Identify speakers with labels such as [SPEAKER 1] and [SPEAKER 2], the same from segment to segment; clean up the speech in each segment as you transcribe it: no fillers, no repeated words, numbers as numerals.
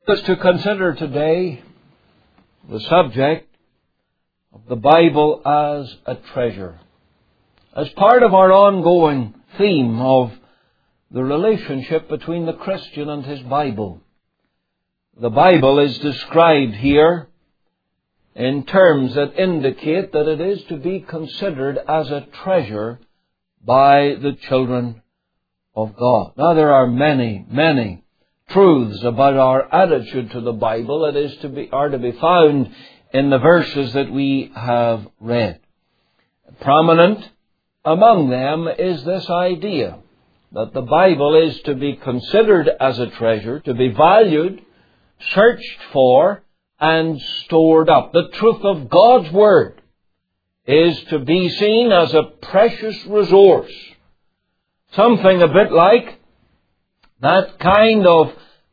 [SPEAKER 1] Us to consider today the subject of the Bible as a treasure, as part of our ongoing theme of the relationship between the Christian and his Bible. The Bible is described here in terms that indicate that it is to be considered as a treasure by the children of God. Now, there are many truths about our attitude to the Bible that are to be found in the verses that we have read. Prominent among them is this idea that the Bible is to be considered as a treasure, to be valued, searched for, and stored up. The truth of God's Word is to be seen as a precious resource, something a bit like that kind of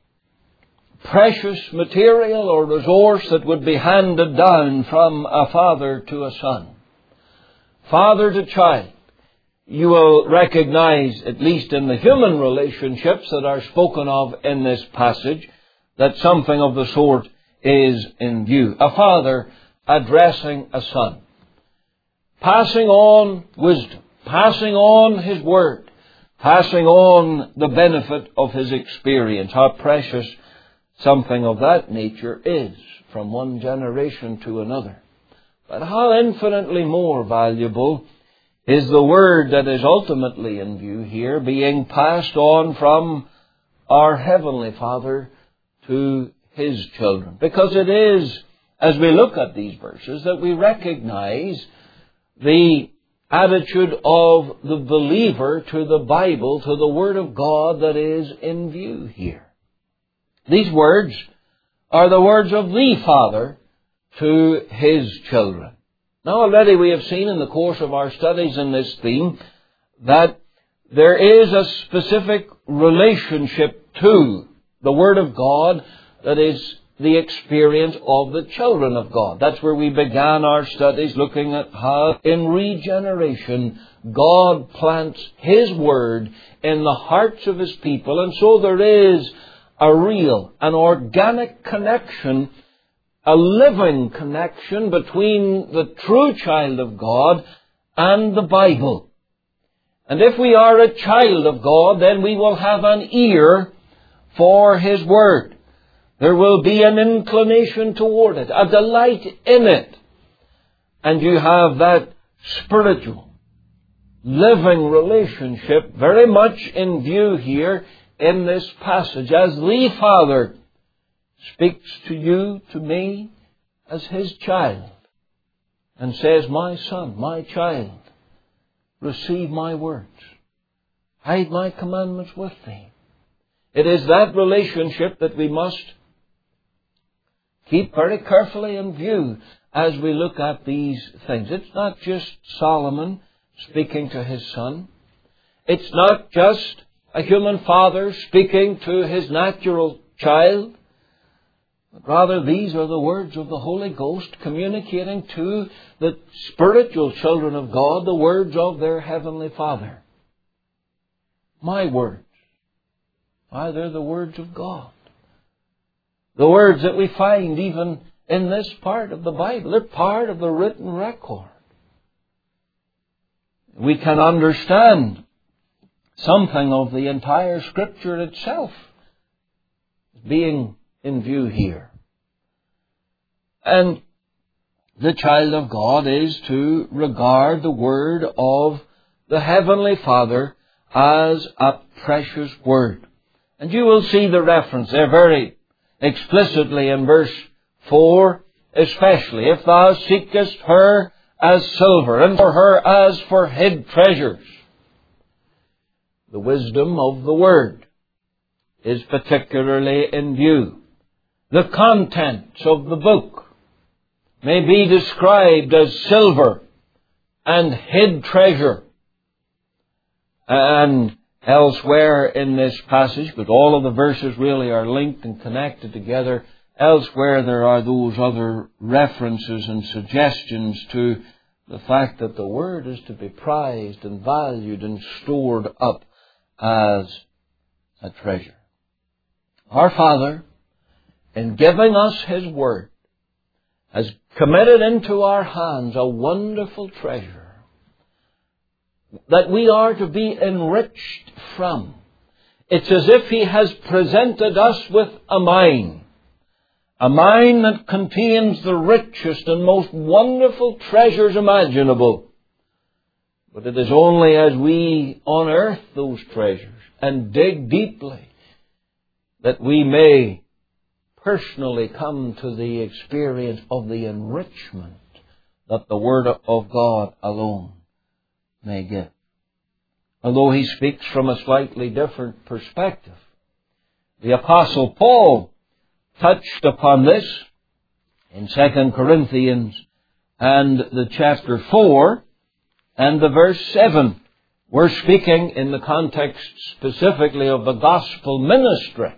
[SPEAKER 1] precious material or resource that would be handed down from a father to a son, father to child. You will recognize, at least in the human relationships that are spoken of in this passage, that something of the sort is in view. A father addressing a son, passing on wisdom, passing on his word, passing on the benefit of his experience. How precious something of that nature is from one generation to another. But how infinitely more valuable is the word that is ultimately in view here, being passed on from our Heavenly Father to His children. Because it is, as we look at these verses, that we recognize the attitude of the believer to the Bible, to the Word of God that is in view here. These words are the words of the Father to His children. Now, already we have seen in the course of our studies in this theme that there is a specific relationship to the Word of God that is the experience of the children of God. That's where we began our studies, looking at how in regeneration God plants His Word in the hearts of His people. And so there is a real, an organic connection, a living connection between the true child of God and the Bible. And if we are a child of God, then we will have an ear for His Word. There will be an inclination toward it, a delight in it. And you have that spiritual, living relationship very much in view here in this passage, as the Father speaks to you, to me, as His child, and says, "My son, my child, receive my words. Hide my commandments with thee." It is that relationship that we must keep very carefully in view as we look at these things. It's not just Solomon speaking to his son. It's not just a human father speaking to his natural child. But rather, these are the words of the Holy Ghost communicating to the spiritual children of God the words of their Heavenly Father. My words. Why, they're the words of God. The words that we find even in this part of the Bible. They're part of the written record. We can understand something of the entire Scripture itself being in view here. And the child of God is to regard the Word of the Heavenly Father as a precious Word. And you will see the reference there very explicitly in verse 4, especially. "If thou seekest her as silver, and for her as for hid treasures." The wisdom of the Word is particularly in view. The contents of the book may be described as silver and hid treasure. And elsewhere in this passage, but all of the verses really are linked and connected together, elsewhere there are those other references and suggestions to the fact that the Word is to be prized and valued and stored up as a treasure. Our Father in giving us His Word, has committed into our hands a wonderful treasure that we are to be enriched from. It's as if He has presented us with a mine that contains the richest and most wonderful treasures imaginable. But it is only as we unearth those treasures and dig deeply that we may personally come to the experience of the enrichment that the Word of God alone may give. Although he speaks from a slightly different perspective, the Apostle Paul touched upon this in 2 Corinthians and the chapter 4 and the verse 7. We're speaking in the context specifically of the gospel ministry.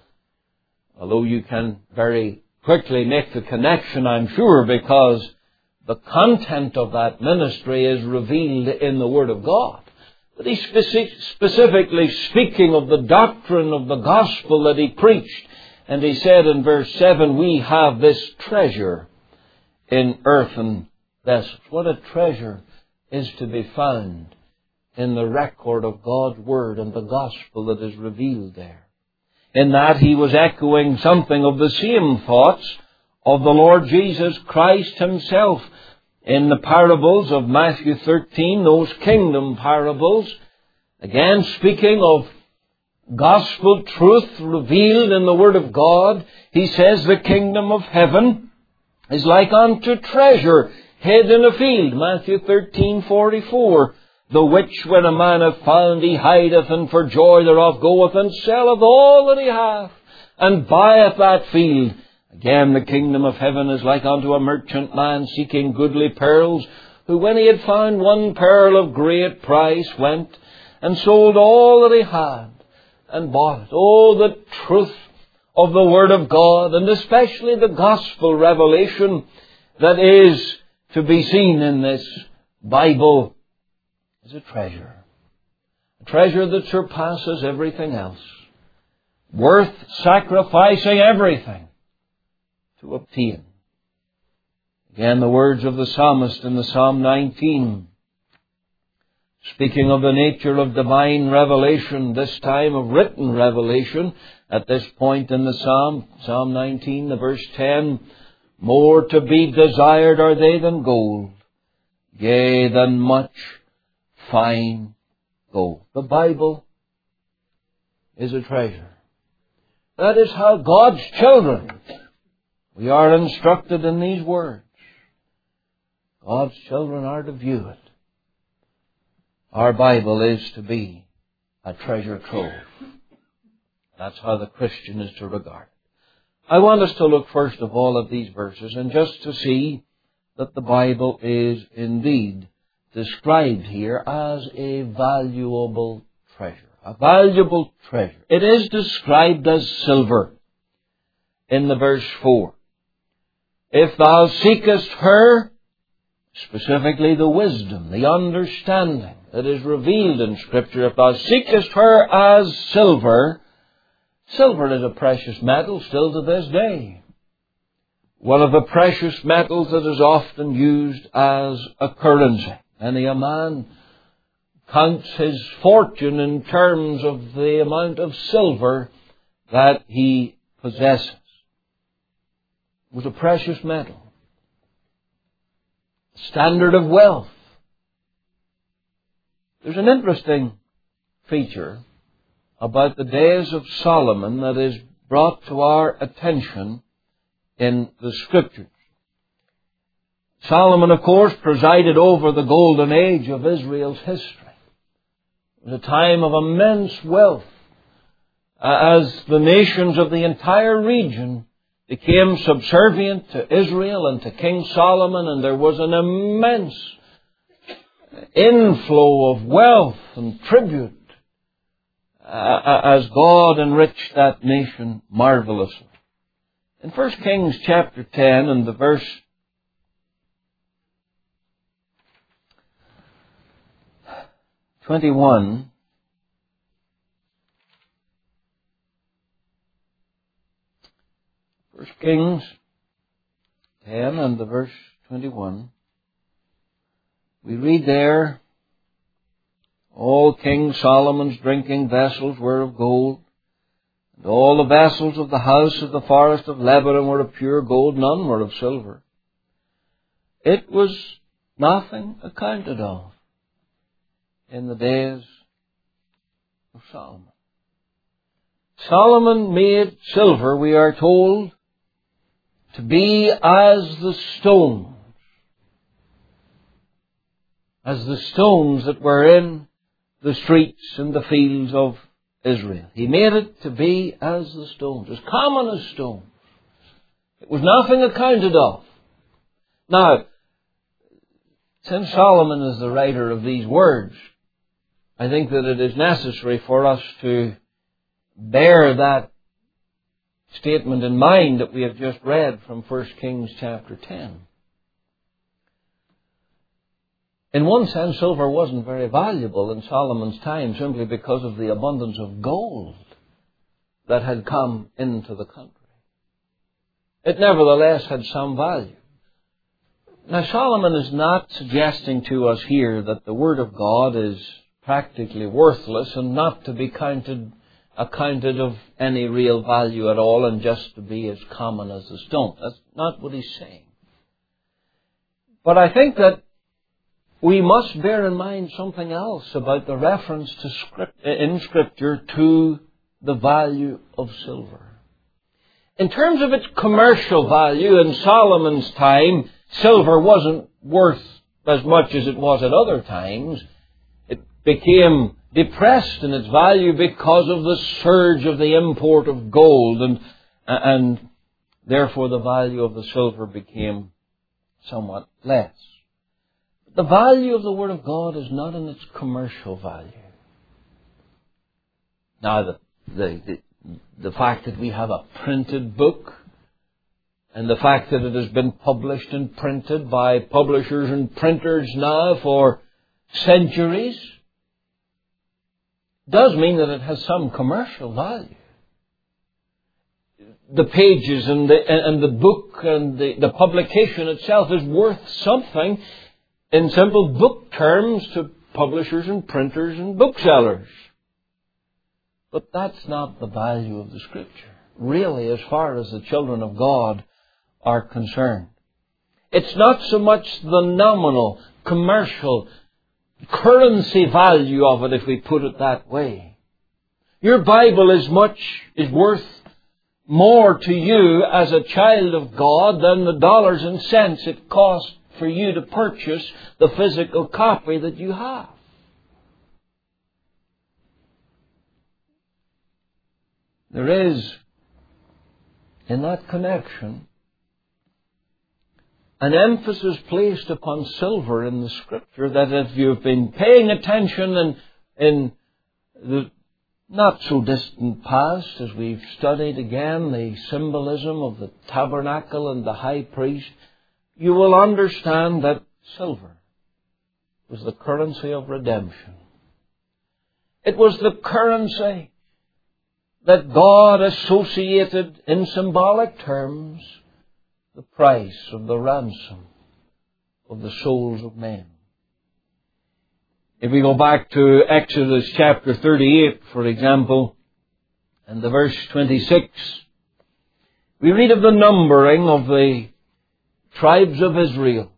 [SPEAKER 1] Although you can very quickly make the connection, I'm sure, because the content of that ministry is revealed in the Word of God. But he's specifically speaking of the doctrine of the gospel that he preached. And he said in verse 7, we have this treasure in earthen vessels. What a treasure is to be found in the record of God's Word and the gospel that is revealed there. In that he was echoing something of the same thoughts of the Lord Jesus Christ Himself in the parables of Matthew 13, those kingdom parables, again speaking of gospel truth revealed in the Word of God. He says the kingdom of heaven is like unto treasure hid in a field, Matthew 13:44. The which when a man hath found, he hideth, and for joy thereof goeth and selleth all that he hath, and buyeth that field. Again, the kingdom of heaven is like unto a merchant man seeking goodly pearls, who when he had found one pearl of great price, went and sold all that he had, and bought it. Oh, the truth of the Word of God, and especially the gospel revelation that is to be seen in this Bible, is a treasure. A treasure that surpasses everything else. Worth sacrificing everything to obtain. Again, the words of the psalmist in the Psalm 19, speaking of the nature of divine revelation, this time of written revelation, at this point in the Psalm, Psalm 19, the verse 10, more to be desired are they than gold, yea, than much fine gold. The Bible is a treasure. That is how God's children, we are instructed in these words. God's children are to view it. Our Bible is to be a treasure trove. That's how the Christian is to regard it. I want us to look first of all at these verses and just to see that the Bible is indeed described here as a valuable treasure. A valuable treasure. It is described as silver in the verse 4. If thou seekest her, specifically the wisdom, the understanding that is revealed in Scripture, if thou seekest her as silver, silver is a precious metal still to this day. One of the precious metals that is often used as a currency. Many a man counts his fortune in terms of the amount of silver that he possesses. It was a precious metal. Standard of wealth. There's an interesting feature about the days of Solomon that is brought to our attention in the Scriptures. Solomon, of course, presided over the golden age of Israel's history. It was a time of immense wealth as the nations of the entire region became subservient to Israel and to King Solomon, and there was an immense inflow of wealth and tribute as God enriched that nation marvelously. In 1 Kings chapter 10 and the verse 21, 1 Kings 10 and the verse 21. We read there, all King Solomon's drinking vessels were of gold, and all the vessels of the house of the forest of Lebanon were of pure gold, none were of silver. It was nothing accounted of in the days of Solomon. Solomon made silver, we are told, to be as the stones that were in the streets and the fields of Israel. He made it to be as the stones, as common as stones. It was nothing accounted of. Now, since Solomon is the writer of these words, I think that it is necessary for us to bear that statement in mind that we have just read from 1 Kings chapter 10. In one sense, silver wasn't very valuable in Solomon's time simply because of the abundance of gold that had come into the country. It nevertheless had some value. Now, Solomon is not suggesting to us here that the Word of God is practically worthless and not to be accounted of any real value at all and just to be as common as a stone. That's not what he's saying. But I think that we must bear in mind something else about the reference in Scripture to the value of silver. In terms of its commercial value, in Solomon's time, silver wasn't worth as much as it was at other times. It became depressed in its value because of the surge of the import of gold, and therefore the value of the silver became somewhat less. The value of the Word of God is not in its commercial value. Now, the fact that we have a printed book and the fact that it has been published and printed by publishers and printers now for centuries does mean that it has some commercial value. The pages and the book and the publication itself is worth something in simple book terms to publishers and printers and booksellers. But that's not the value of the Scripture, really, as far as the children of God are concerned. It's not so much the nominal, commercial, currency value of it, if we put it that way. Your Bible is worth more to you as a child of God than the dollars and cents it costs for you to purchase the physical copy that you have. There is, in that connection, an emphasis placed upon silver in the Scripture that if you've been paying attention in the not so distant past, as we've studied again the symbolism of the tabernacle and the high priest, you will understand that silver was the currency of redemption. It was the currency that God associated in symbolic terms the price of the ransom of the souls of men. If we go back to Exodus chapter 38, for example, and the verse 26, we read of the numbering of the tribes of Israel.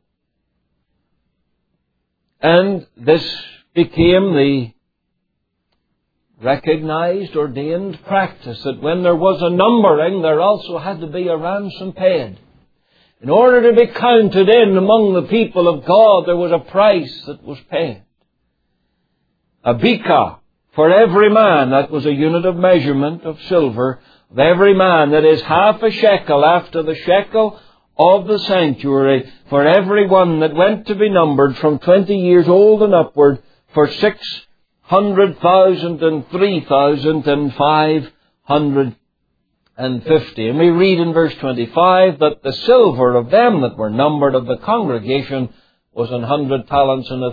[SPEAKER 1] And this became the recognized, ordained practice that when there was a numbering, there also had to be a ransom paid. In order to be counted in among the people of God, there was a price that was paid. A beka for every man, that was a unit of measurement of silver, of every man, that is half a shekel after the shekel of the sanctuary, for every one that went to be numbered from 20 years old and upward, for 600,000 and 3,550. And we read in verse 25 that the silver of them that were numbered of the congregation was 100 talents and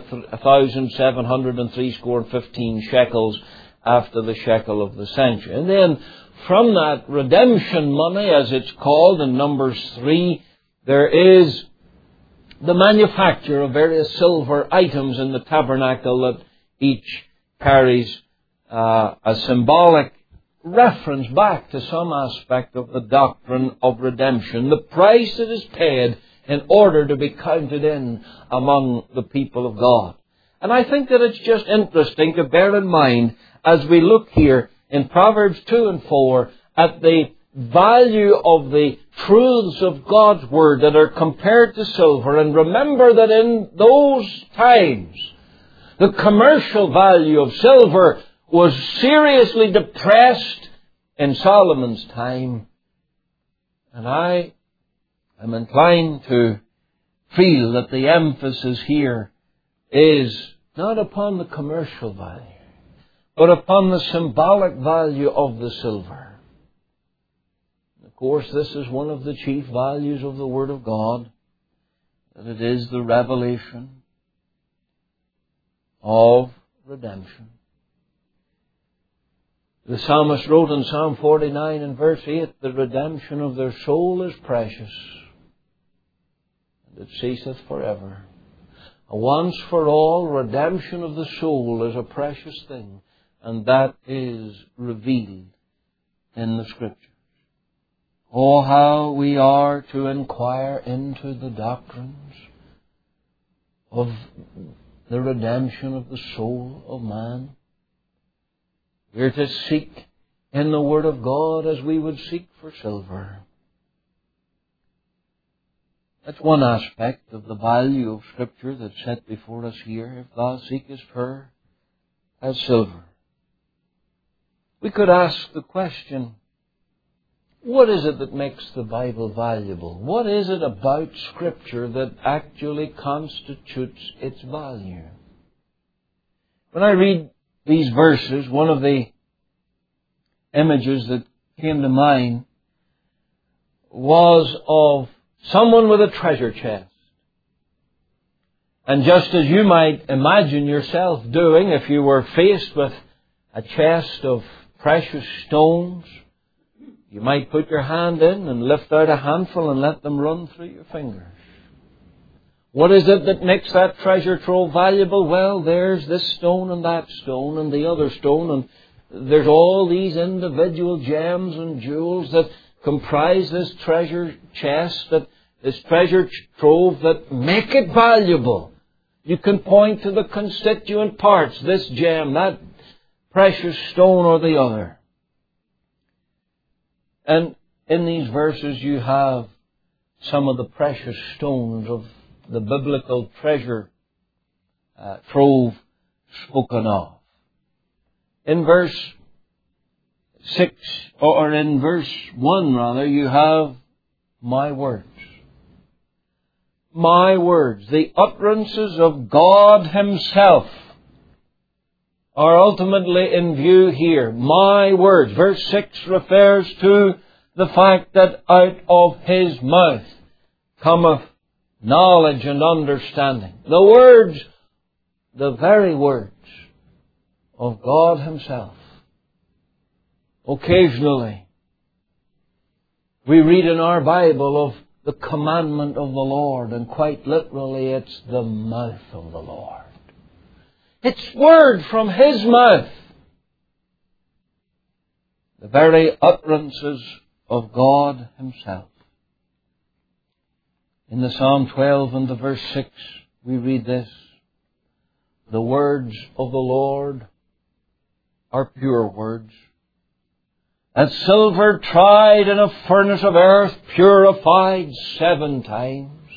[SPEAKER 1] 1,715 shekels after the shekel of the sanctuary. And then from that redemption money, as it's called in Numbers 3, there is the manufacture of various silver items in the tabernacle that each carries a symbolic reference back to some aspect of the doctrine of redemption, the price that is paid in order to be counted in among the people of God. And I think that it's just interesting to bear in mind as we look here in Proverbs 2 and 4 at the value of the truths of God's Word that are compared to silver, and remember that in those times the commercial value of silver was seriously depressed in Solomon's time. And I am inclined to feel that the emphasis here is not upon the commercial value, but upon the symbolic value of the silver. Of course, this is one of the chief values of the Word of God, that it is the revelation of redemption. The psalmist wrote in Psalm 49 and verse 8, the redemption of their soul is precious, and it ceaseth forever. A once for all redemption of the soul is a precious thing, and that is revealed in the Scriptures. Oh, how we are to inquire into the doctrines of the redemption of the soul of man. We are to seek in the Word of God as we would seek for silver. That's one aspect of the value of Scripture that's set before us here. If thou seekest her as silver. We could ask the question, what is it that makes the Bible valuable? What is it about Scripture that actually constitutes its value? When I read these verses, one of the images that came to mind was of someone with a treasure chest. And just as you might imagine yourself doing if you were faced with a chest of precious stones, you might put your hand in and lift out a handful and let them run through your fingers. What is it that makes that treasure trove valuable? Well, there's this stone and that stone and the other stone, and there's all these individual gems and jewels that comprise this treasure chest, that this treasure trove that make it valuable. You can point to the constituent parts, this gem, that precious stone or the other. And in these verses you have some of the precious stones of the biblical treasure trove spoken of. In verse 6, or in verse 1 rather, you have my words. My words, the utterances of God Himself, are ultimately in view here. My words. Verse 6 refers to the fact that out of His mouth cometh knowledge and understanding. The words, the very words of God Himself. Occasionally, we read in our Bible of the commandment of the Lord, and quite literally it's the mouth of the Lord. It's word from His mouth. The very utterances of God Himself. In the Psalm 12 and the verse 6, we read this. The words of the Lord are pure words, as silver tried in a furnace of earth, purified 7 times.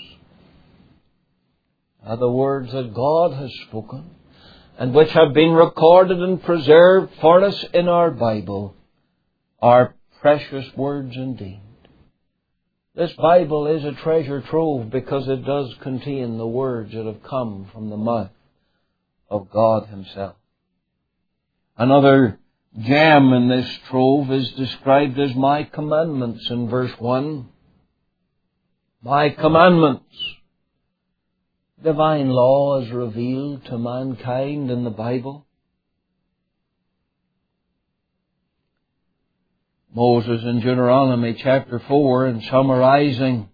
[SPEAKER 1] Are the words that God has spoken, and which have been recorded and preserved for us in our Bible, are precious words indeed. This Bible is a treasure trove because it does contain the words that have come from the mouth of God Himself. Another gem in this trove is described as my commandments in verse 1. My commandments. Divine law is revealed to mankind in the Bible. Moses in Deuteronomy chapter 4, in summarizing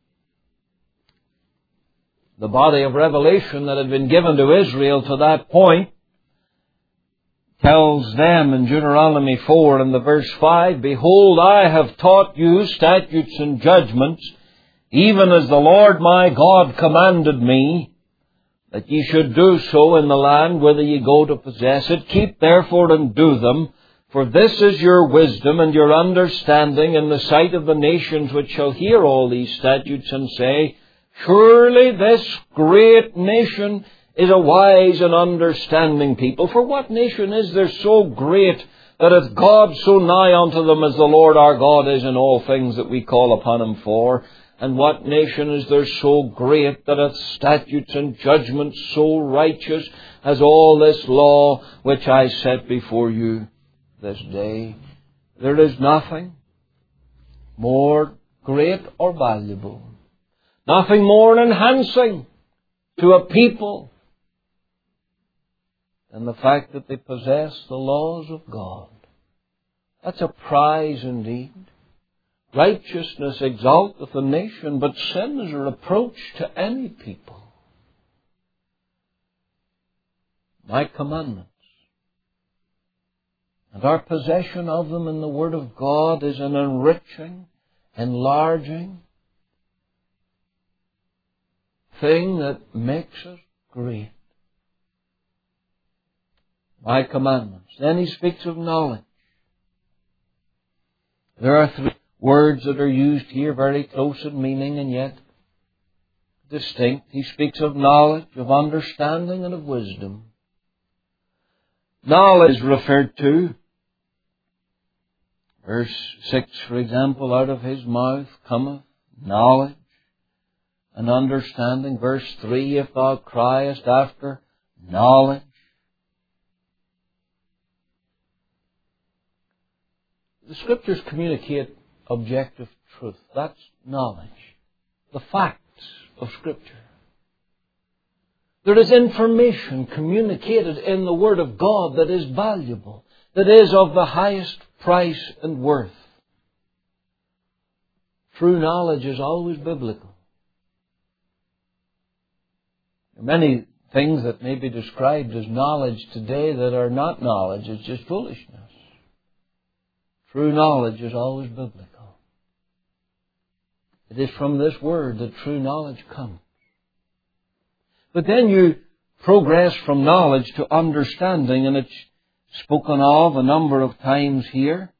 [SPEAKER 1] the body of revelation that had been given to Israel to that point, tells them in Deuteronomy 4 and the verse 5, "Behold, I have taught you statutes and judgments, even as the Lord my God commanded me, that ye should do so in the land whither ye go to possess it. Keep therefore and do them, for this is your wisdom and your understanding in the sight of the nations which shall hear all these statutes and say, Surely this great nation is a wise and understanding people. For what nation is there so great that hath God so nigh unto them as the Lord our God is in all things that we call upon Him for? And what nation is there so great that hath statutes and judgments so righteous as all this law which I set before you this day?" There is nothing more great or valuable, nothing more enhancing to a people than the fact that they possess the laws of God. That's a prize indeed. Righteousness exalteth a nation, but sin is a reproach to any people. My commandments and our possession of them in the Word of God is an enriching, enlarging thing that makes us great. My commandments. Then he speaks of knowledge. There are three words that are used here, very close in meaning and yet distinct. He speaks of knowledge, of understanding, and of wisdom. Knowledge is referred to. Verse 6, for example, out of his mouth cometh knowledge and understanding. Verse 3, if thou criest after knowledge. The Scriptures communicate objective truth. That's knowledge. The facts of Scripture. There is information communicated in the Word of God that is valuable, that is of the highest price and worth. True knowledge is always biblical. There are many things that may be described as knowledge today that are not knowledge. It's just foolishness. True knowledge is always biblical. It is from this Word that true knowledge comes. But then you progress from knowledge to understanding, and it's spoken of a number of times here.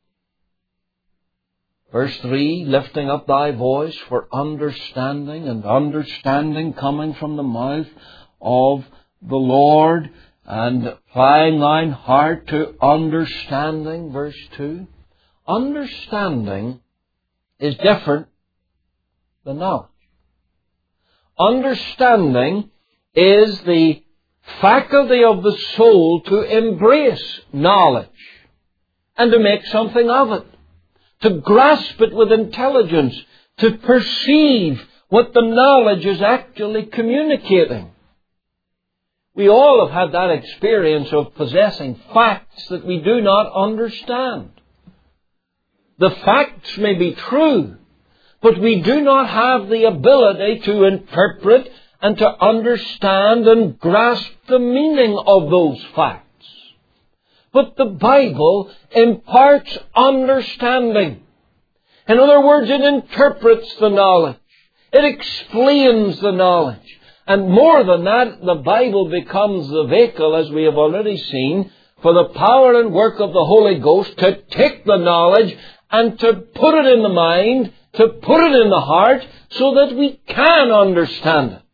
[SPEAKER 1] Verse 3, lifting up thy voice for understanding, and understanding coming from the mouth of the Lord, and applying thine heart to understanding. Verse 2. Understanding is different than knowledge. Understanding is the faculty of the soul to embrace knowledge and to make something of it, to grasp it with intelligence, to perceive what the knowledge is actually communicating. We all have had that experience of possessing facts that we do not understand. The facts may be true, but we do not have the ability to interpret and to understand and grasp the meaning of those facts. But the Bible imparts understanding. In other words, it interprets the knowledge. It explains the knowledge. And more than that, the Bible becomes the vehicle, as we have already seen, for the power and work of the Holy Ghost to take the knowledge and to put it in the mind, to put it in the heart, so that we can understand it.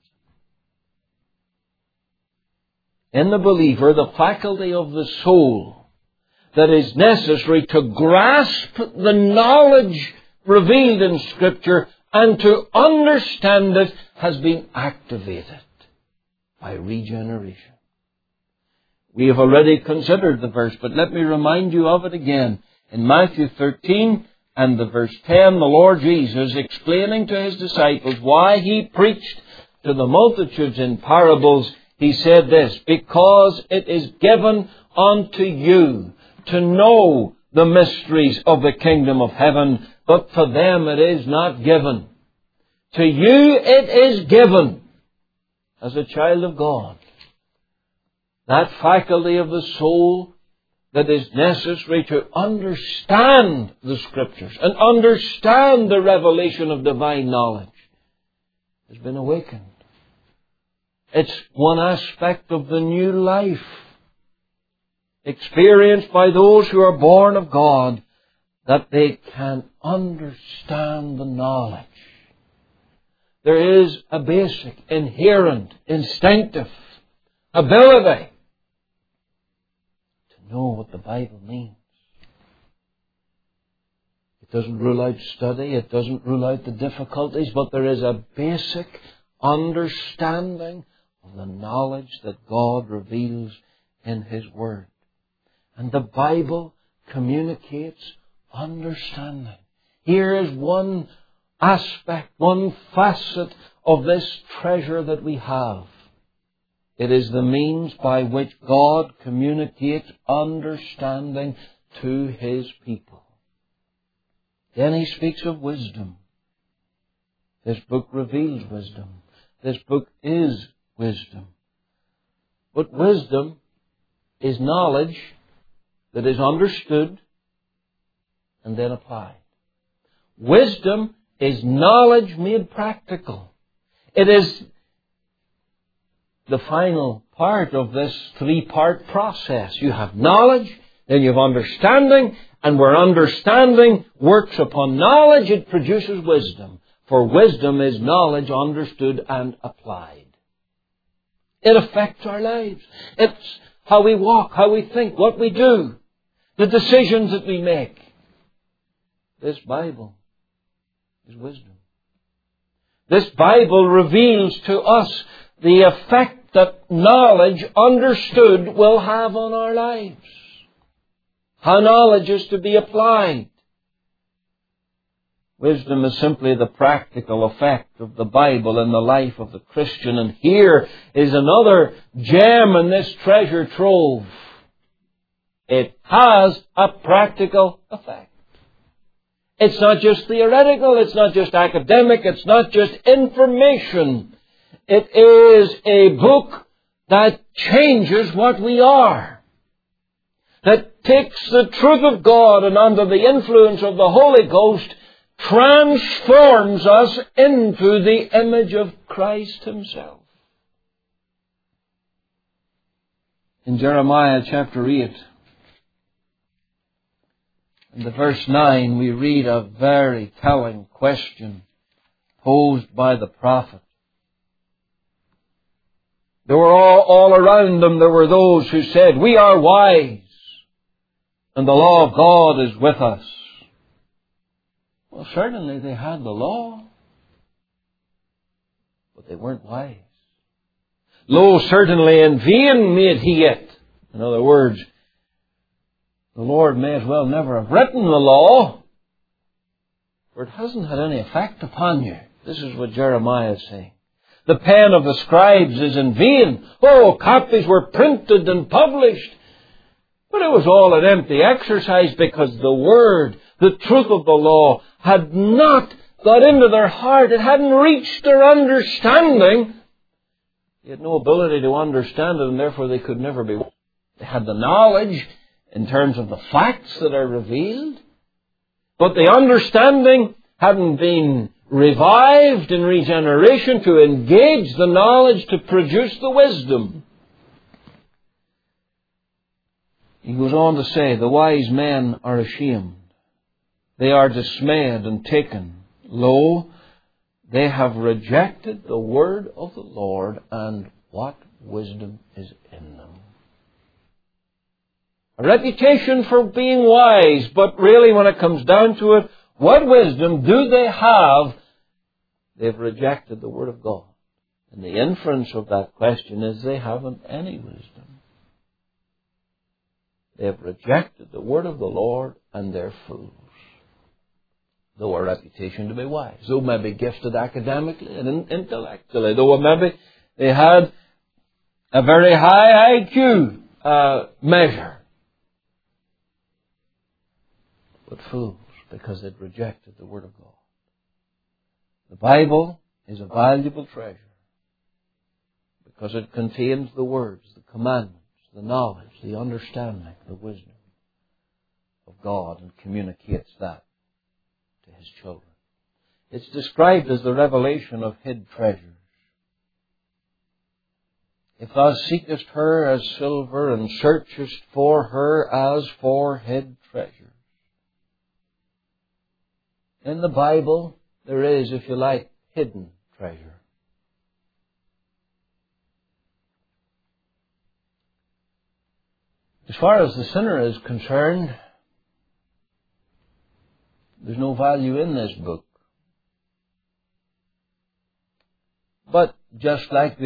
[SPEAKER 1] In the believer, the faculty of the soul that is necessary to grasp the knowledge revealed in Scripture and to understand it has been activated by regeneration. We have already considered the verse, but let me remind you of it again. In Matthew 13 and the verse 10, the Lord Jesus, explaining to His disciples why He preached to the multitudes in parables, He said this, because it is given unto you to know the mysteries of the kingdom of heaven, but to them it is not given. To you it is given as a child of God. That faculty of the soul that is necessary to understand the Scriptures and understand the revelation of divine knowledge has been awakened. It's one aspect of the new life experienced by those who are born of God, that they can understand the knowledge. There is a basic, inherent, instinctive ability to know what the Bible means. It doesn't rule out study, it doesn't rule out the difficulties, but there is a basic understanding of the knowledge that God reveals in His Word. And the Bible communicates understanding. Here is one aspect, one facet of this treasure that we have. It is the means by which God communicates understanding to His people. Then He speaks of wisdom. This book reveals wisdom. This book is wisdom. But wisdom is knowledge that is understood and then applied. Wisdom is knowledge made practical. It is the final part of this three-part process. You have knowledge, then you have understanding, and where understanding works upon knowledge, it produces wisdom. For wisdom is knowledge understood and applied. It affects our lives. It's how we walk, how we think, what we do, the decisions that we make. This Bible is wisdom. This Bible reveals to us the effect that knowledge understood will have on our lives. How knowledge is to be applied. Wisdom is simply the practical effect of the Bible in the life of the Christian. And here is another gem in this treasure trove. It has a practical effect. It's not just theoretical, it's not just academic, it's not just information. It is a book that changes what we are. That takes the truth of God and under the influence of the Holy Ghost transforms us into the image of Christ Himself. In Jeremiah chapter 8, in the verse 9, we read a very telling question posed by the prophet. There were all around them, there were those who said, "We are wise, and the law of God is with us." Well, certainly they had the law, but they weren't wise. Lo, certainly in vain made He it. In other words, the Lord may as well never have written the law, for it hasn't had any effect upon you. This is what Jeremiah is saying. The pen of the scribes is in vain. Oh, copies were printed and published. But it was all an empty exercise because the Word, the truth of the law, had not got into their heart. It hadn't reached their understanding. They had no ability to understand it, and therefore they could never be. They had the knowledge in terms of the facts that are revealed, but the understanding hadn't been revived in regeneration to engage the knowledge to produce the wisdom. He goes on to say, "The wise men are ashamed. They are dismayed and taken. Lo, they have rejected the word of the Lord, and what wisdom is in them." A reputation for being wise, but really when it comes down to it, what wisdom do they have? They've rejected the Word of God. And the inference of that question is they haven't any wisdom. They have rejected the Word of the Lord, and they're fools. Though a reputation to be wise, though maybe gifted academically and intellectually, though maybe they had a very high IQ measure. but fools, because they'd rejected the Word of God. The Bible is a valuable treasure because it contains the words, the commandments, the knowledge, the understanding, the wisdom of God, and communicates that to His children. It's described as the revelation of hid treasures. If thou seekest her as silver and searchest for her as for hid treasures. In the Bible, there is, if you like, hidden treasure. As far as the sinner is concerned, there's no value in this book. But just like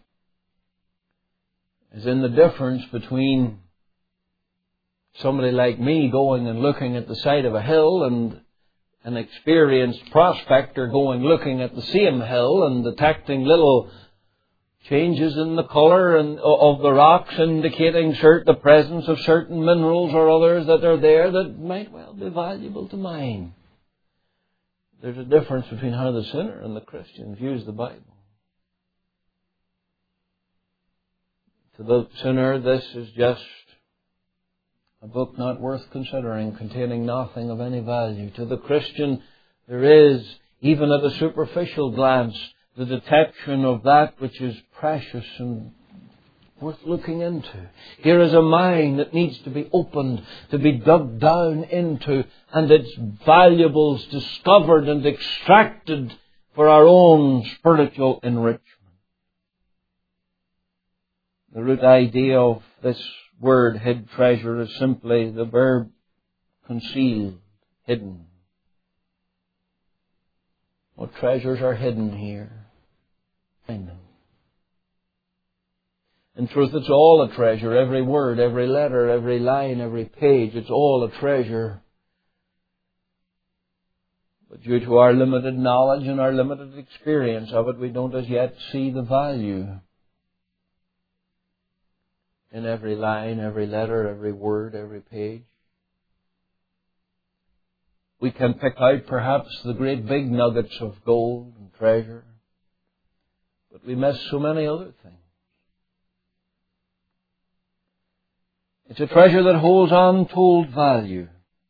[SPEAKER 1] as in the difference between somebody like me going and looking at the side of a hill and an experienced prospector going looking at the same hill and detecting little changes in the colour of the rocks indicating the presence of certain minerals or others that are there that might well be valuable to mine. There's a difference between how the sinner and the Christian views the Bible. To the sinner, this is just a book not worth considering, containing nothing of any value. To the Christian, there is, even at a superficial glance, the detection of that which is precious and worth looking into. Here is a mine that needs to be opened, to be dug down into, and its valuables discovered and extracted for our own spiritual enrichment. The root idea of this word, hid treasure, is simply the verb concealed, hidden. What treasures are hidden here? Find them. In truth, it's all a treasure. Every word, every letter, every line, every page, it's all a treasure. But due to our limited knowledge and our limited experience of it, we don't as yet see the value in every line, every letter, every word, every page. We can pick out perhaps the great big nuggets of gold and treasure, but we miss so many other things. It's a treasure that holds untold value.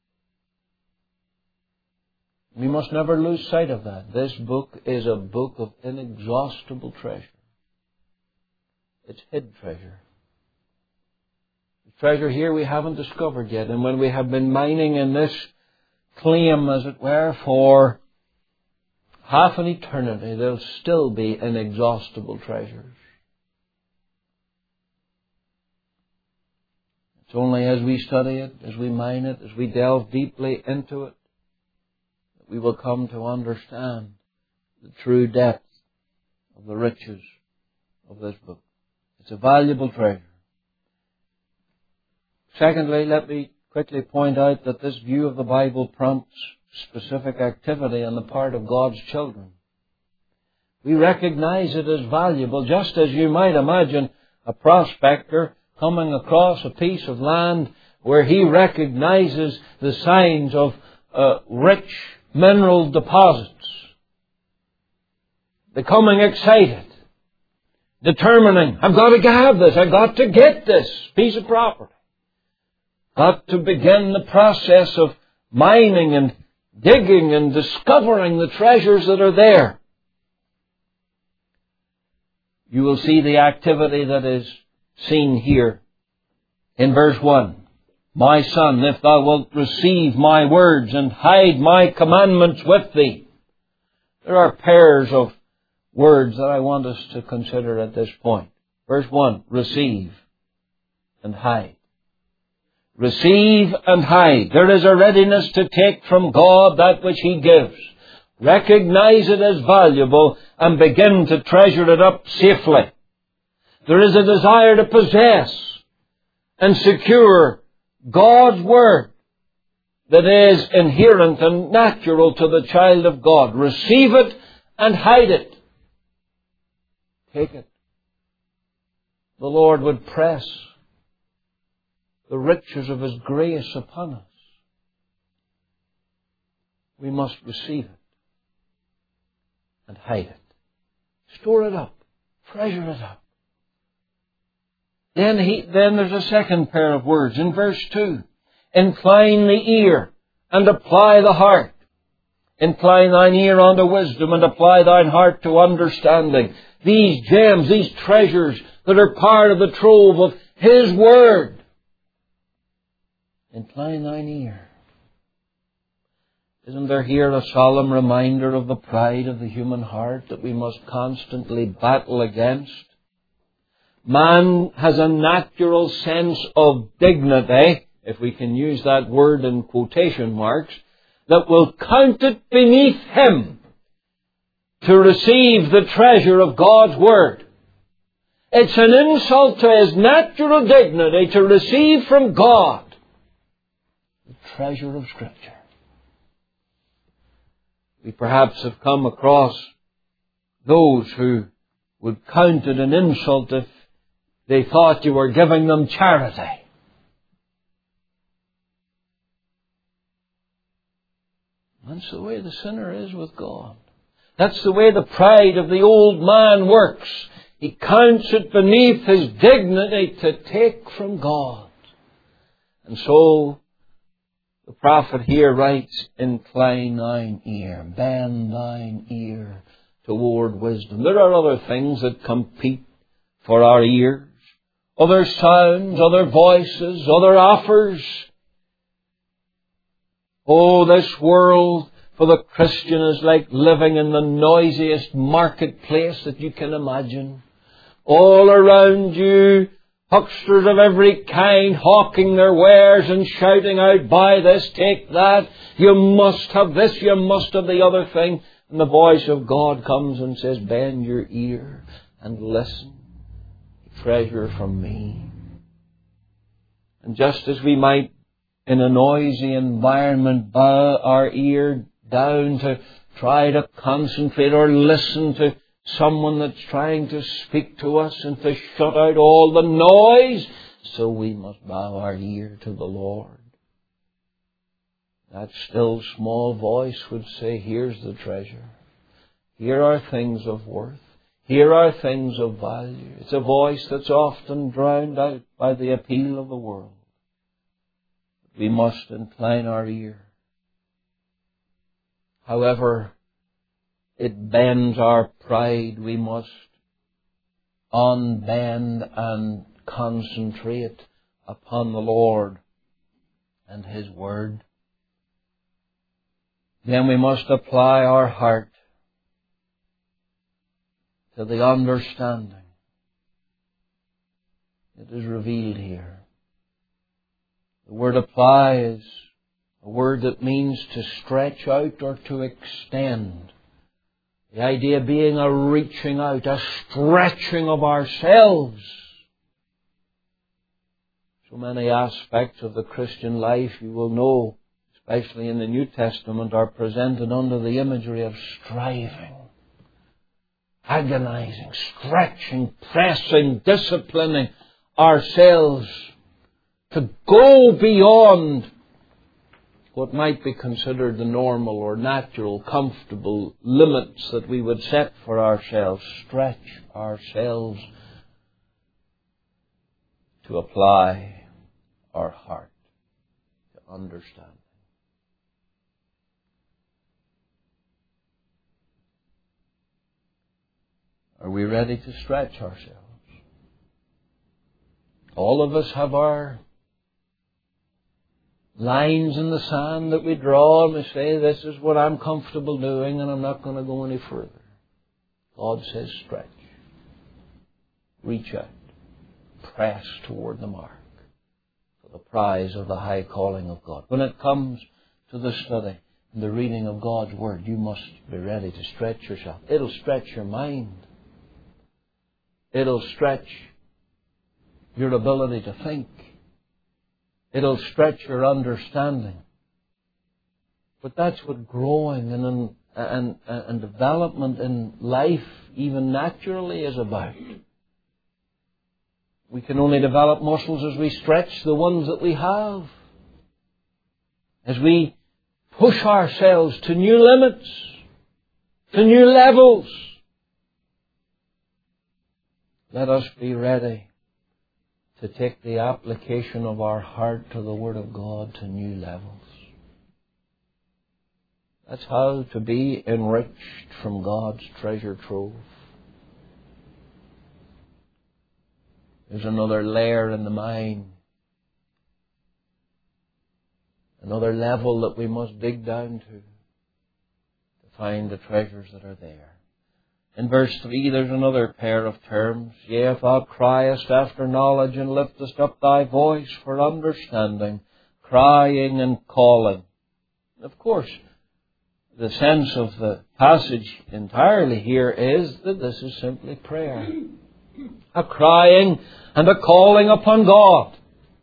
[SPEAKER 1] We must never lose sight of that. This book is a book of inexhaustible treasure. It's hid treasure. Treasure here we haven't discovered yet. And when we have been mining in this claim, as it were, for half an eternity, there'll still be inexhaustible treasures. It's only as we study it, as we mine it, as we delve deeply into it, that we will come to understand the true depth of the riches of this book. It's a valuable treasure. Secondly, let me quickly point out that this view of the Bible prompts specific activity on the part of God's children. We recognize it as valuable, just as you might imagine a prospector coming across a piece of land where he recognizes the signs of rich mineral deposits. Becoming excited, determining, I've got to have this, I've got to get this piece of property. Got to begin the process of mining and digging and discovering the treasures that are there. You will see the activity that is seen here in verse 1. My son, if thou wilt receive my words and hide my commandments with thee. There are pairs of words that I want us to consider at this point. Verse 1, receive and hide. Receive and hide. There is a readiness to take from God that which He gives. Recognize it as valuable and begin to treasure it up safely. There is a desire to possess and secure God's Word that is inherent and natural to the child of God. Receive it and hide it. Take it. The Lord would press the riches of His grace upon us. we must receive it and hide it. Store it up. Treasure it up. Then there's a second pair of words in verse 2. Incline the ear and apply the heart. Incline thine ear unto wisdom and apply thine heart to understanding. These gems, these treasures that are part of the trove of His Word. Incline thine ear. Isn't there here a solemn reminder of the pride of the human heart that we must constantly battle against? Man has a natural sense of dignity, if we can use that word in quotation marks, that will count it beneath him to receive the treasure of God's Word. It's an insult to his natural dignity to receive from God the treasure of Scripture. We perhaps have come across those who would count it an insult if they thought you were giving them charity. That's the way the sinner is with God. That's the way the pride of the old man works. He counts it beneath his dignity to take from God. And so the prophet here writes, incline thine ear, bend thine ear toward wisdom. There are other things that compete for our ears. Other sounds, other voices, other offers. Oh, this world for the Christian is like living in the noisiest marketplace that you can imagine. All around you, hucksters of every kind hawking their wares and shouting out, buy this, take that, you must have this, you must have the other thing. And the voice of God comes and says, bend your ear and listen. Treasure from me. And just as we might in a noisy environment bow our ear down to try to concentrate or listen to someone that's trying to speak to us and to shut out all the noise, so we must bow our ear to the Lord. That still small voice would say, here's the treasure. Here are things of worth. Here are things of value. It's a voice that's often drowned out by the appeal of the world. We must incline our ear. However it bends our pride, we must unbend and concentrate upon the Lord and His Word. Then we must apply our heart to the understanding that is revealed here. The word apply is a word that means to stretch out or to extend. The idea being a reaching out, a stretching of ourselves. So many aspects of the Christian life, you will know, especially in the New Testament, are presented under the imagery of striving, agonizing, stretching, pressing, disciplining ourselves to go beyond what might be considered the normal or natural, comfortable limits that we would set for ourselves. Stretch ourselves to apply our heart to understand. Are we ready to stretch ourselves? All of us have our lines in the sand that we draw and we say, this is what I'm comfortable doing and I'm not going to go any further. God says stretch. Reach out. Press toward the mark for the prize of the high calling of God. When it comes to the study and the reading of God's Word, you must be ready to stretch yourself. It'll stretch your mind. It'll stretch your ability to think. It'll stretch your understanding. But that's what growing and development in life, even naturally, is about. We can only develop muscles as we stretch the ones that we have. As we push ourselves to new limits, to new levels. Let us be ready to take the application of our heart to the Word of God to new levels. That's how to be enriched from God's treasure trove. There's another layer in the mind, another level that we must dig down to find the treasures that are there. In verse 3, there's another pair of terms. Yea, if thou criest after knowledge and liftest up thy voice for understanding, crying and calling. Of course, the sense of the passage entirely here is that this is simply prayer. A crying and a calling upon God.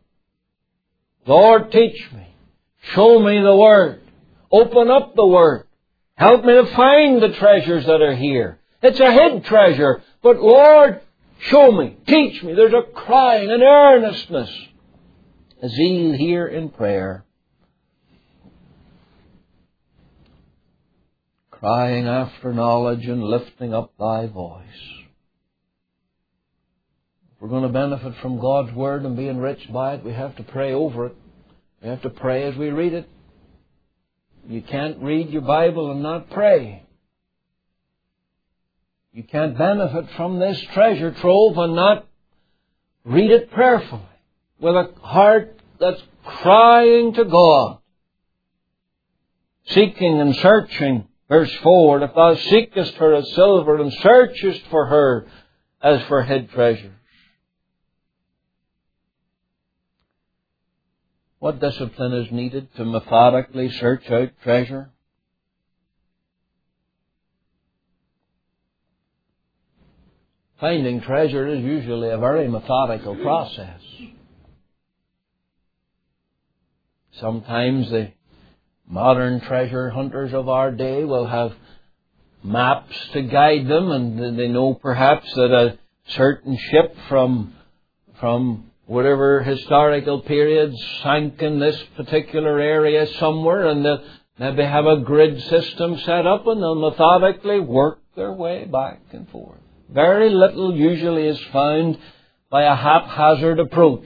[SPEAKER 1] Lord, teach me. Show me the Word. Open up the Word. Help me to find the treasures that are here. It's a hid treasure, but Lord, show me, teach me. There's a crying, an earnestness, a zeal here in prayer. Crying after knowledge and lifting up thy voice. If we're going to benefit from God's Word and be enriched by it, we have to pray over it. We have to pray as we read it. You can't read your Bible and not pray. You can't benefit from this treasure trove and not read it prayerfully, with a heart that's crying to God. Seeking and searching. Verse 4, if thou seekest her as silver and searchest for her as for hid treasures. What discipline is needed to methodically search out treasure? Finding treasure is usually a very methodical process. Sometimes the modern treasure hunters of our day will have maps to guide them, and they know perhaps that a certain ship from whatever historical period sank in this particular area somewhere, and they'll maybe have a grid system set up, and they'll methodically work their way back and forth. Very little usually is found by a haphazard approach.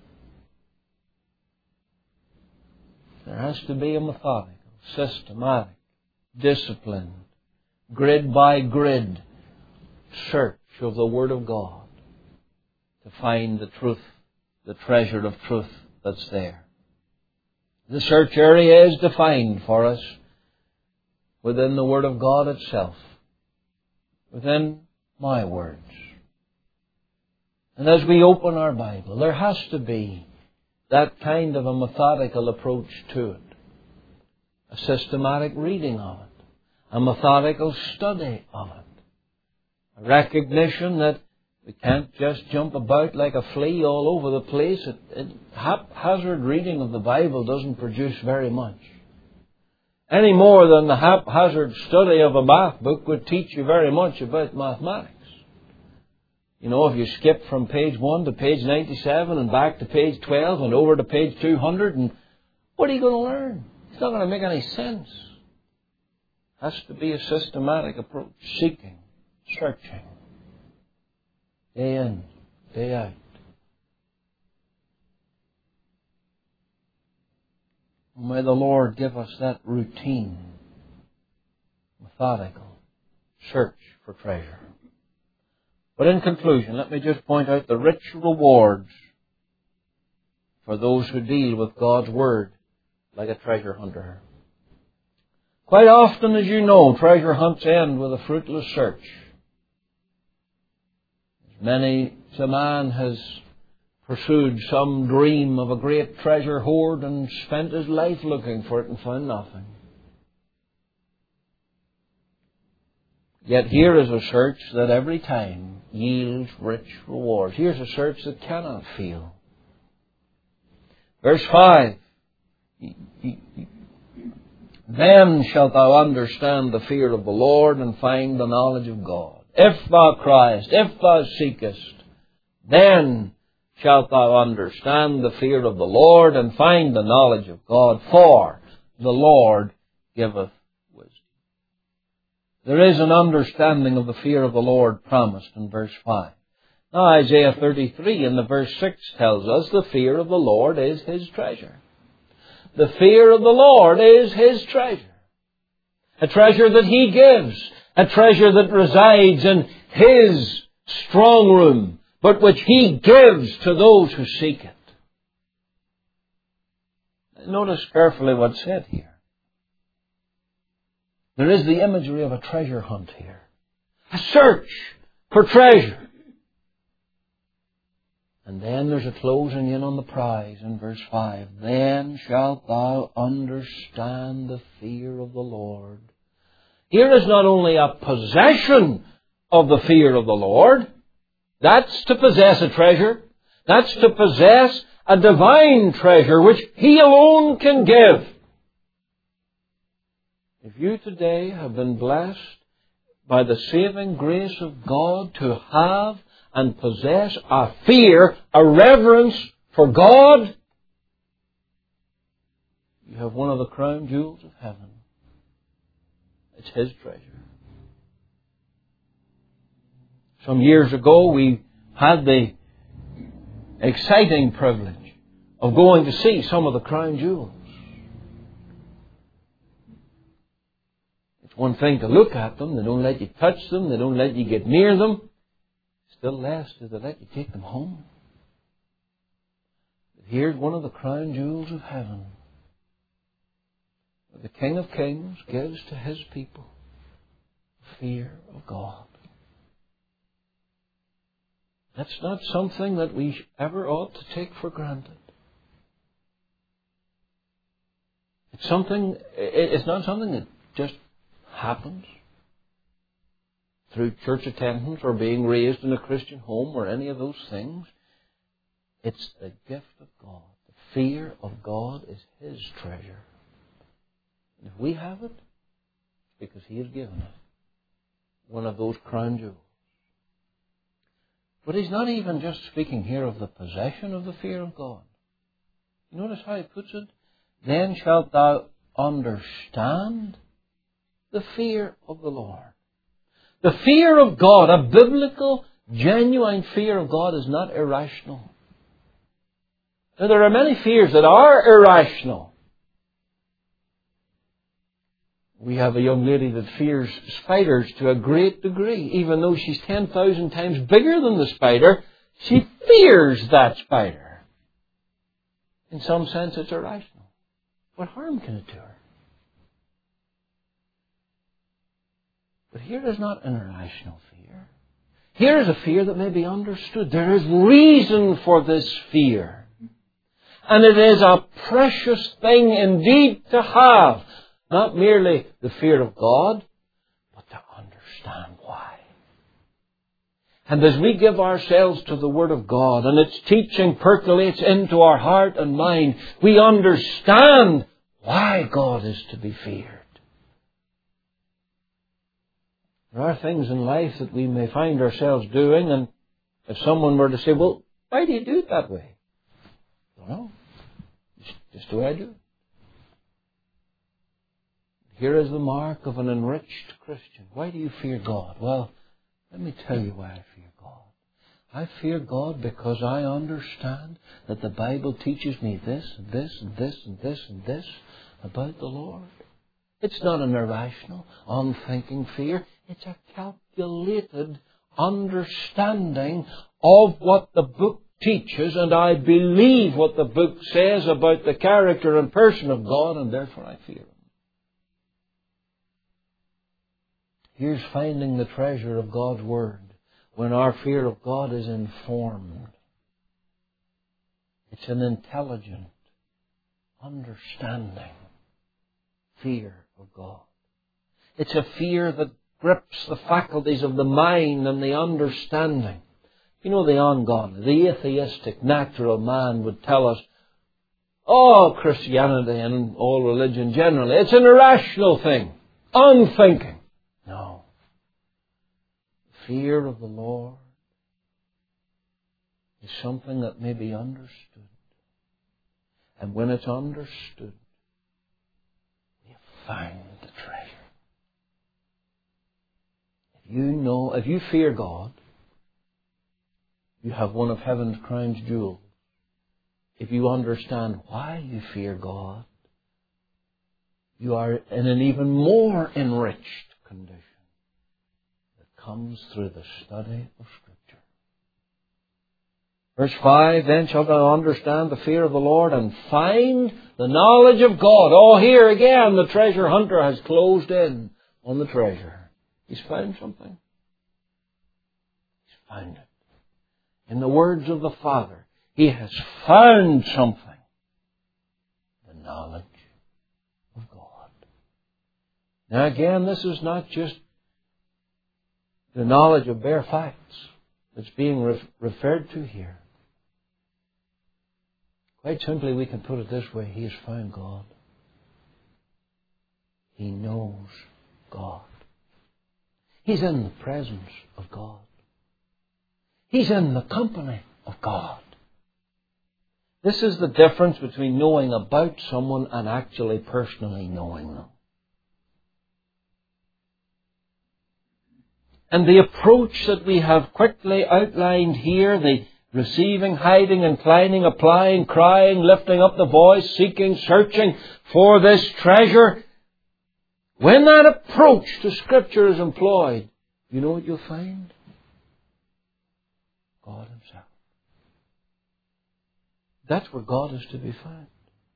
[SPEAKER 1] There has to be a methodical, systematic, disciplined, grid by grid search of the Word of God to find the truth, the treasure of truth that's there. The search area is defined for us within the Word of God itself, within my words. And as we open our Bible, there has to be that kind of a methodical approach to it. A systematic reading of it. A methodical study of it. A recognition that we can't just jump about like a flea all over the place. Haphazard reading of the Bible doesn't produce very much. Any more than the haphazard study of a math book would teach you very much about mathematics. You know, if you skip from page 1 to page 97 and back to page 12 and over to page 200, and what are you going to learn? It's not going to make any sense. It has to be a systematic approach. Seeking, searching. Day in, day out. May the Lord give us that routine, methodical search for treasure. But in conclusion, let me just point out the rich rewards for those who deal with God's Word like a treasure hunter. Quite often, as you know, treasure hunts end with a fruitless search. Many a man has pursued some dream of a great treasure hoard and spent his life looking for it and found nothing. Yet here is a search that every time yields rich rewards. Here's a search that cannot fail. Verse 5. Then shalt thou understand the fear of the Lord and find the knowledge of God. If thou criest, if thou seekest, then shalt thou understand the fear of the Lord and find the knowledge of God. For the Lord giveth wisdom. There is an understanding of the fear of the Lord promised in verse 5. Now Isaiah 33 in the verse 6 tells us the fear of the Lord is His treasure. The fear of the Lord is His treasure. A treasure that He gives. A treasure that resides in His strong room, but which He gives to those who seek it. Notice carefully what's said here. There is the imagery of a treasure hunt here. A search for treasure. And then there's a closing in on the prize in verse 5. Then shalt thou understand the fear of the Lord. Here is not only a possession of the fear of the Lord. That's to possess a treasure. That's to possess a divine treasure which He alone can give. If you today have been blessed by the saving grace of God to have and possess a fear, a reverence for God, you have one of the crown jewels of heaven. It's His treasure. Some years ago we had the exciting privilege of going to see some of the crown jewels. It's one thing to look at them. They don't let you touch them. They don't let you get near them. Still less do they let you take them home. But here's one of the crown jewels of heaven. The King of Kings gives to His people fear of God. That's not something that we ever ought to take for granted. It's not something that just happens through church attendance or being raised in a Christian home or any of those things. It's the gift of God. The fear of God is His treasure. And if we have it, it's because He has given it. One of those crown jewels. But He's not even just speaking here of the possession of the fear of God. You notice how He puts it? Then shalt thou understand the fear of the Lord. The fear of God, a biblical, genuine fear of God, is not irrational. Now, there are many fears that are irrational. We have a young lady that fears spiders to a great degree. Even though she's 10,000 times bigger than the spider, she fears that spider. In some sense, it's irrational. What harm can it do her? But here is not an irrational fear. Here is a fear that may be understood. There is reason for this fear. And it is a precious thing indeed to have. Not merely the fear of God, but to understand why. And as we give ourselves to the Word of God and its teaching percolates into our heart and mind, we understand why God is to be feared. There are things in life that we may find ourselves doing, and if someone were to say, well, why do you do it that way? I don't know. Just the way I do it. Here is the mark of an enriched Christian. Why do you fear God? Well, let me tell you why I fear God. I fear God because I understand that the Bible teaches me this and this and this and this and this about the Lord. It's not an irrational, unthinking fear. It's a calculated understanding of what the book teaches, and I believe what the book says about the character and person of God, and therefore I fear Him. Here's finding the treasure of God's Word when our fear of God is informed. It's an intelligent, understanding fear of God. It's a fear that grips the faculties of the mind and the understanding. You know, the ungodly, the atheistic, natural man would tell us, oh, Christianity and all religion generally, it's an irrational thing, unthinking. No. Fear of the Lord is something that may be understood. And when it's understood, we have found the treasure. If you fear God, you have one of heaven's crown jewels. If you understand why you fear God, you are in an even more enriched condition that comes through the study of Scripture. Verse 5, then shalt thou understand the fear of the Lord and find the knowledge of God. Oh, here again the treasure hunter has closed in on the treasure. He's found something. He's found it. In the words of the Father, he has found something. The knowledge of God. Now again, this is not just the knowledge of bare facts that's being referred to here. Quite simply, we can put it this way. He has found God. He knows God. He's in the presence of God. He's in the company of God. This is the difference between knowing about someone and actually personally knowing them. And the approach that we have quickly outlined here, the receiving, hiding, inclining, applying, crying, lifting up the voice, seeking, searching for this treasure, when that approach to Scripture is employed, you know what you'll find? God Himself. That's where God is to be found.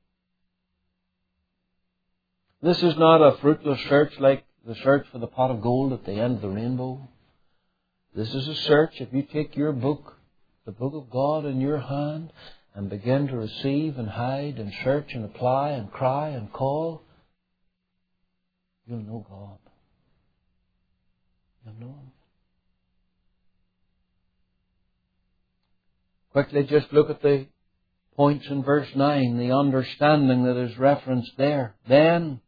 [SPEAKER 1] This is not a fruitless search like the search for the pot of gold at the end of the rainbow. This is a search. If you take your book, the book of God in your hand, and begin to receive and hide and search and apply and cry and call, you'll know God. You'll know Him. Quickly just look at the points in verse 9, the understanding that is referenced there. Then,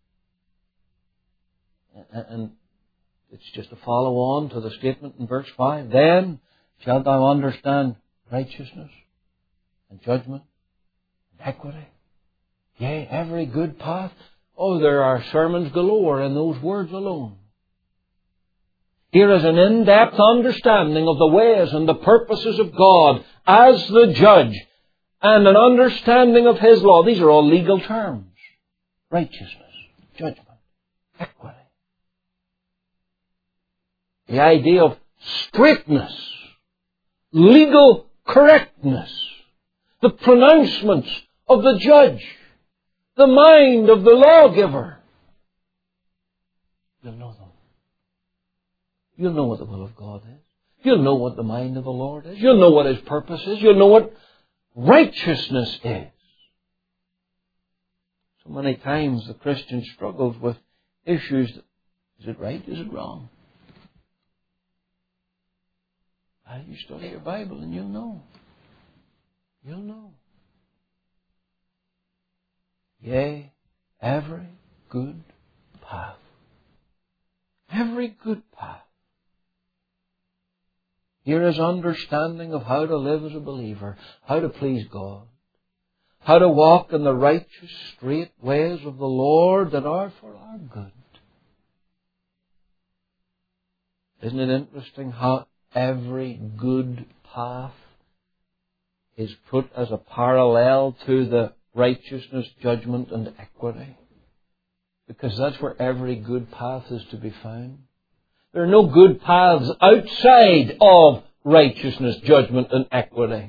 [SPEAKER 1] and it's just a follow-on to the statement in verse 5, then shalt thou understand righteousness and judgment and equity. Yea, every good path. Oh, there are sermons galore in those words alone. Here is an in-depth understanding of the ways and the purposes of God as the judge, and an understanding of His law. These are all legal terms. Righteousness, judgment, equity. The idea of straightness, legal correctness, the pronouncements of the judge, the mind of the lawgiver. You'll know them. You'll know what the will of God is. You'll know what the mind of the Lord is. You'll know what His purpose is. You'll know what righteousness is. So many times the Christian struggles with issues. Is it right? Is it wrong? You study your Bible and you'll know. You'll know. Yea, every good path. Every good path. Here is understanding of how to live as a believer, how to please God, how to walk in the righteous, straight ways of the Lord that are for our good. Isn't it interesting how every good path is put as a parallel to the righteousness, judgment, and equity? Because that's where every good path is to be found. There are no good paths outside of righteousness, judgment, and equity.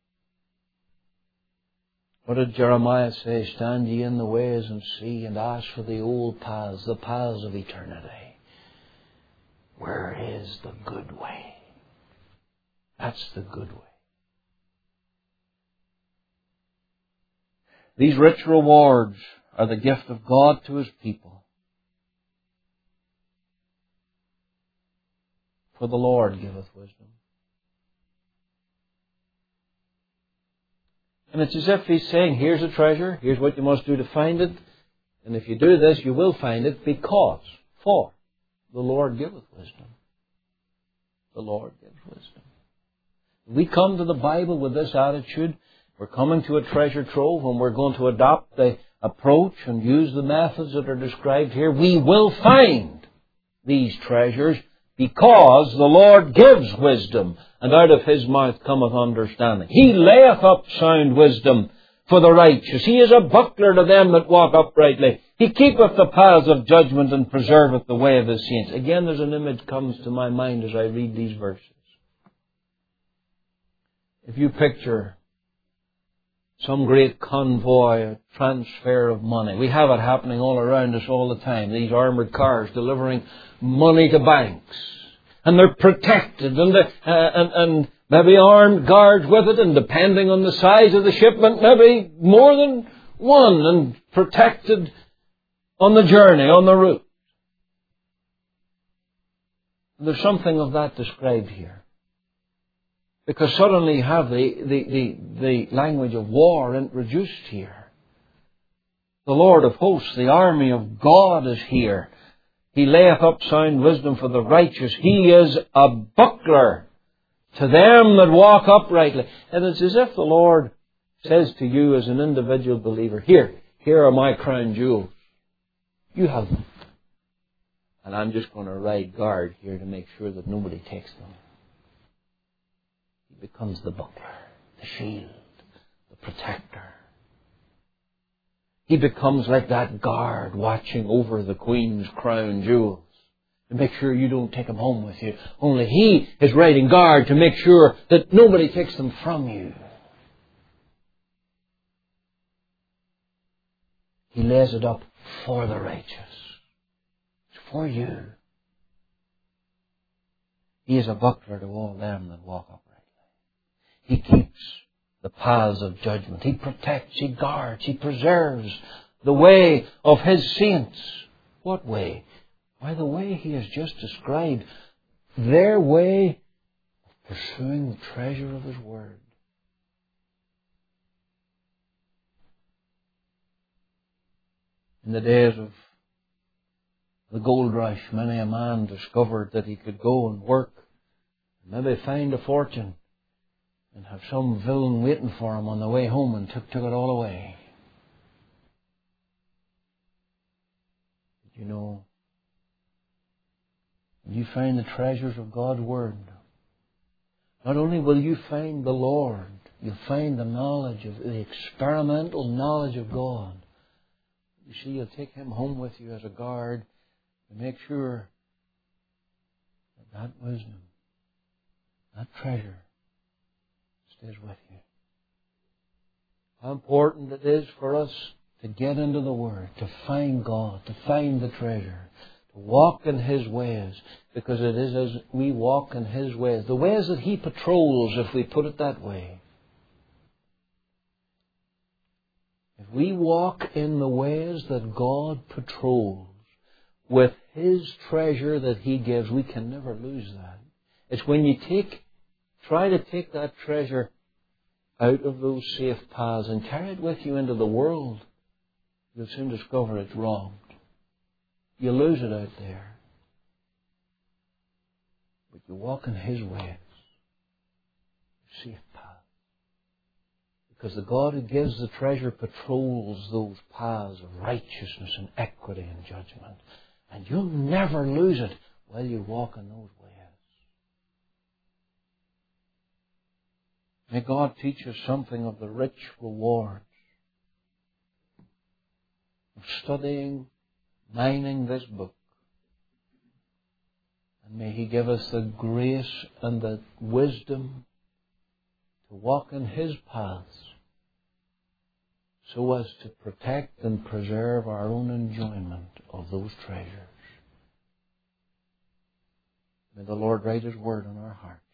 [SPEAKER 1] What did Jeremiah say? Stand ye in the ways and see, and ask for the old paths, the paths of eternity. Where is the good way? That's the good way. These rich rewards are the gift of God to His people. For the Lord giveth wisdom. And it's as if He's saying, here's a treasure, here's what you must do to find it, and if you do this, you will find it for the Lord giveth wisdom. The Lord giveth wisdom. We come to the Bible with this attitude. We're coming to a treasure trove and we're going to adopt the approach and use the methods that are described here, we will find these treasures, because the Lord gives wisdom, and out of His mouth cometh understanding. He layeth up sound wisdom for the righteous. He is a buckler to them that walk uprightly. He keepeth the paths of judgment, and preserveth the way of His saints. Again, there's an image comes to my mind as I read these verses. If you picture some great convoy, a transfer of money. We have it happening all around us all the time. These armoured cars delivering money to banks. And they're protected, and maybe armed guards with it, and depending on the size of the shipment, maybe more than one, and protected on the journey, on the route. There's something of that described here. Because suddenly you have the language of war introduced here. The Lord of hosts, the army of God is here. He layeth up sound wisdom for the righteous. He is a buckler to them that walk uprightly. And it's as if the Lord says to you as an individual believer, here are my crown jewels. You have them. And I'm just going to ride guard here to make sure that nobody takes them. He becomes the buckler, the shield, the protector. He becomes like that guard watching over the Queen's crown jewels to make sure you don't take them home with you. Only He is riding guard to make sure that nobody takes them from you. He lays it up for the righteous. It's for you. He is a buckler to all them that walk uprightly. He keeps the paths of judgment. He protects, He guards, He preserves the way of His saints. What way? Why, the way He has just described. Their way of pursuing the treasure of His Word. In the days of the gold rush, many a man discovered that he could go and work, maybe find a fortune, and have some villain waiting for him on the way home and took it all away. But you know, when you find the treasures of God's Word, not only will you find the Lord, you'll find the knowledge of the experimental knowledge of God. You see, you'll take Him home with you as a guard to make sure that wisdom, that treasure, stays with you. How important it is for us to get into the Word, to find God, to find the treasure, to walk in His ways, because it is as we walk in His ways, the ways that He patrols, if we put it that way. If we walk in the ways that God patrols, with His treasure that He gives, we can never lose that. It's when you try to take that treasure out of those safe paths and carry it with you into the world, you'll soon discover it's wrong. You lose it out there. But you walk in His ways, safe paths. Because the God who gives the treasure patrols those paths of righteousness and equity and judgment. And you'll never lose it while you walk in those ways. May God teach us something of the rich rewards of studying, mining this book. And may He give us the grace and the wisdom to walk in His paths so as to protect and preserve our own enjoyment of those treasures. May the Lord write His Word on our hearts.